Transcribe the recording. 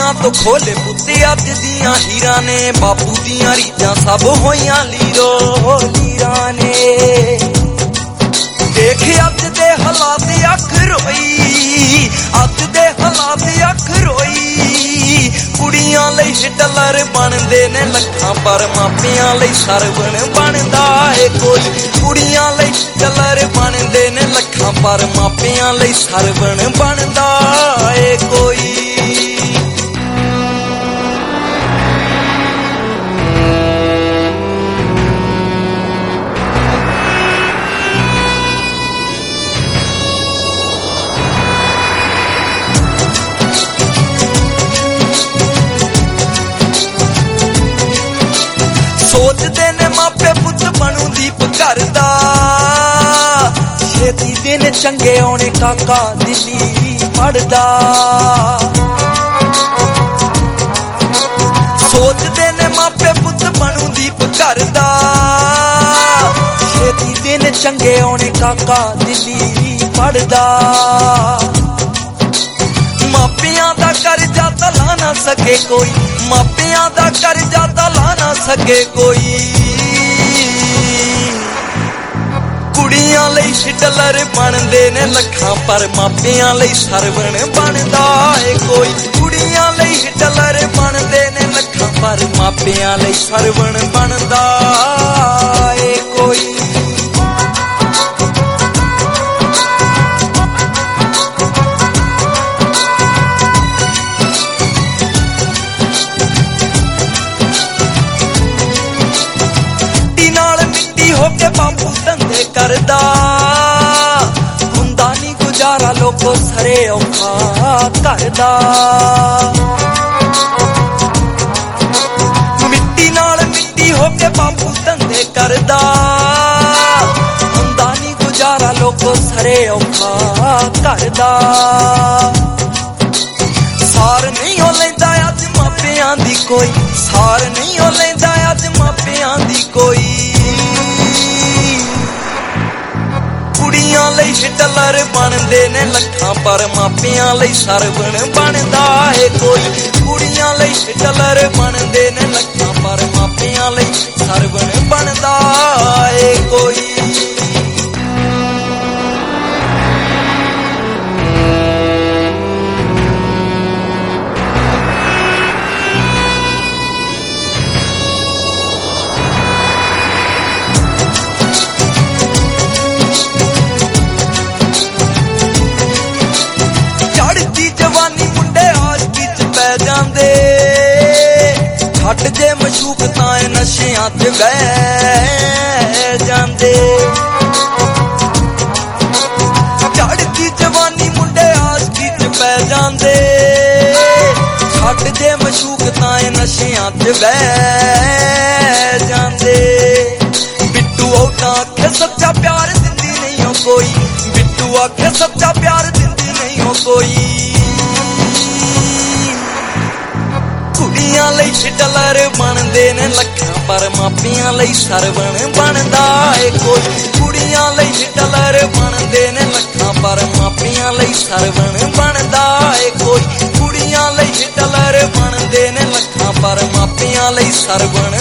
मां तो खोले पुत्ते अज दियां हीरां ने, बापू दियां रीझां सब होइयां लीरो लीरां ने। देख अज दे हालात अख रोई, अज दे हालात अख रोई। कुड़ियां लई हिटलर बनदे ने लखां पर मापियां लई सरवण बनदा है कोई। कुड़ियां लई हिटलर बनदे ने लखां पर मापियां लई सरवण बनदा है कोई। सोचदे ने मापे पुत बनू दीप करदा, छेती दिन चंगे होने काका दिल्ली पढ़दा। सोचदे ने मापे पुत बनू दीप करदा, छेती दिन चंगे होने काका दिल्ली पढ़दा। मापियां दा करजा तला ना सके कोई, मापियां दा करजा तला ना सके कोई। कुड़ियां लई हिटलर बनदे ने लखां पर मापियां लई सरवण बनदा है कोई। कुड़ियां लई हिटलर बनदे ने लखां पर मापियां लई सरवण बनदा है कोई। होके बापू धंधे करदा, हुंदा नी गुजारा लोको सरे औखा करदा। मिट्टी नाल मिट्टी होके बापू धंधे करदा, हुंदा नी गुजारा लोको सरे औखा करदा। सार नहीं हो लैंदा अज मापियां दी कोई, सार नहीं हो लैंदा अज मापियां दी कोई। कुड़ियां लई हिटलर बनदे ने लखां पर मापियां लई सरवण बनदा है कोई। कुड़ियां लई हिटलर बनदे ने लखां पर मापियां लई सरवण बनदा है कोई। छट जे मशूक ताए नशियां च बह जांदे। चढ़दी जवानी मुंडे आसकी च पै जांदे। छट जे मशूक ताए नशियां च बह जांदे। बिट्टू औटा आखे सच्चा प्यार दिंदी नहीं हो कोई, बिट्टू आखे सच्चा प्यार दिंदी नहीं हो कोई। कुड़ियां लई हिटलर बनदे ने लखां पर मापियां लई सरवण बनदा है कोई। कुड़ियां लई हिटलर बनदे ने लखां पर मापियां लई सरवण बनदा है कोई। कुड़ियां लई हिटलर बनदे ने लखां पर मापियां लई सरवण